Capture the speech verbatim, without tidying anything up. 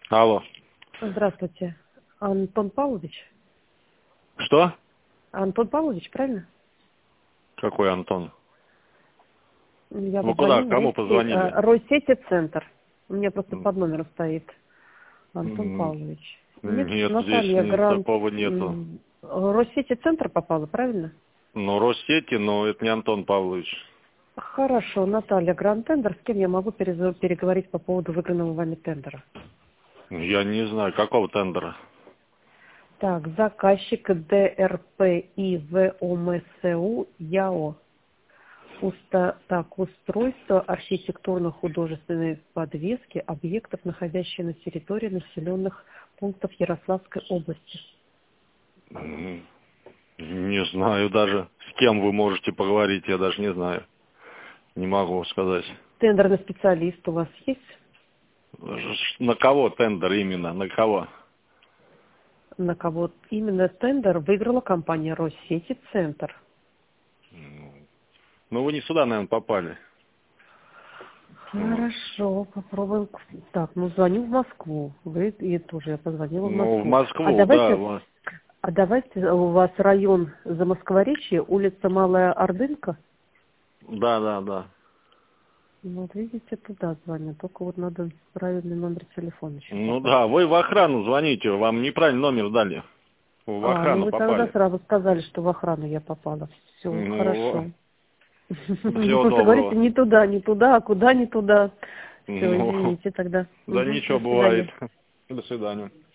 Алло. Здравствуйте. Антон Павлович? Что? Антон Павлович, правильно? Какой Антон? Я Вы куда? позвонила. Кому позвонили? Россети Центр. У меня просто М, под номером стоит Антон м, Павлович. Нет, Нет, здесь Наталья м, Грант. такого нету. М, Россети Центр попала, правильно? Ну, Россети, но это не Антон Павлович. Хорошо, Наталья Грант Тендер. С кем я могу перез- переговорить по поводу выигранного вами тендера? Я не знаю, какого тендера. Так, заказчик ДРПИВОМСУ ЯО. Уста- так, устройство архитектурно-художественной подвески объектов, находящихся на территории населенных пунктов Ярославской области. М, Не знаю даже, с кем вы можете поговорить, я даже не знаю. Не могу сказать. Тендерный специалист у вас есть? Ш- На кого тендер именно? На кого? На кого именно тендер выиграла компания Россети Центр? Ну, вы не сюда, наверное, попали. Вот. Хорошо, попробуем. Так, ну звоню в Москву. Вы и тоже я позвонила в Ну, в Москву. А Москву, да. давайте, в- а давайте у вас район Замоскворечье, улица Малая Ордынка. Да, да, да. Ну, вот видите, туда звонят. Только вот надо правильный номер телефона еще Ну попасть. да, вы в охрану звоните, вам неправильный номер дали. Вы в А, ну охрану вы тогда попали. сразу сказали, что в охрану я попала. Все, Ну, хорошо. Вы всего просто говорите доброго. не туда, не туда, а куда не туда. Все, Ну, извините тогда. да Мгм, ничего, до свидания. бывает. До свидания.